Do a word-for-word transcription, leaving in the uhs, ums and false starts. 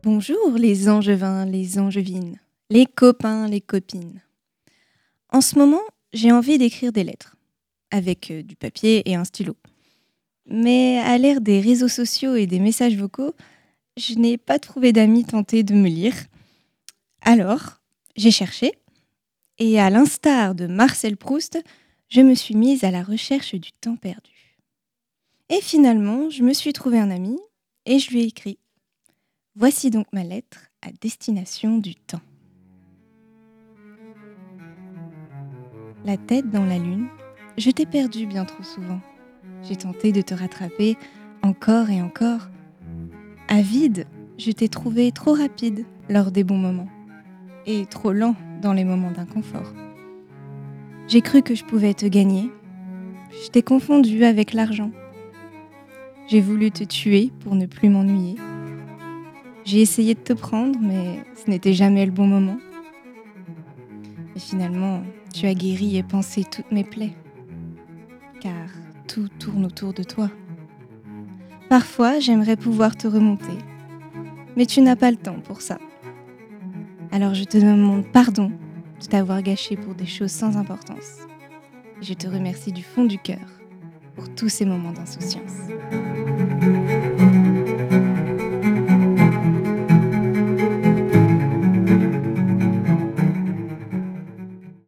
Bonjour les angevins, les angevines, les copains, les copines. En ce moment, j'ai envie d'écrire des lettres, avec euh, du papier et un stylo. Mais à l'ère des réseaux sociaux et des messages vocaux, je n'ai pas trouvé d'amis tentés de me lire. Alors, j'ai cherché, et à l'instar de Marcel Proust, je me suis mise à la recherche du temps perdu. Et finalement, je me suis trouvé un ami, et je lui ai écrit. Voici donc ma lettre à destination du temps. La tête dans la lune, je t'ai perdu bien trop souvent. J'ai tenté de te rattraper encore et encore. Avide, je t'ai trouvé trop rapide lors des bons moments et trop lent dans les moments d'inconfort. J'ai cru que je pouvais te gagner. Je t'ai confondu avec l'argent. J'ai voulu te tuer pour ne plus m'ennuyer. J'ai essayé de te prendre, mais ce n'était jamais le bon moment. Et finalement, tu as guéri et pansé toutes mes plaies. Car tout tourne autour de toi. Parfois, j'aimerais pouvoir te remonter, mais tu n'as pas le temps pour ça. Alors je te demande pardon de t'avoir gâché pour des choses sans importance. Je te remercie du fond du cœur pour tous ces moments d'insouciance.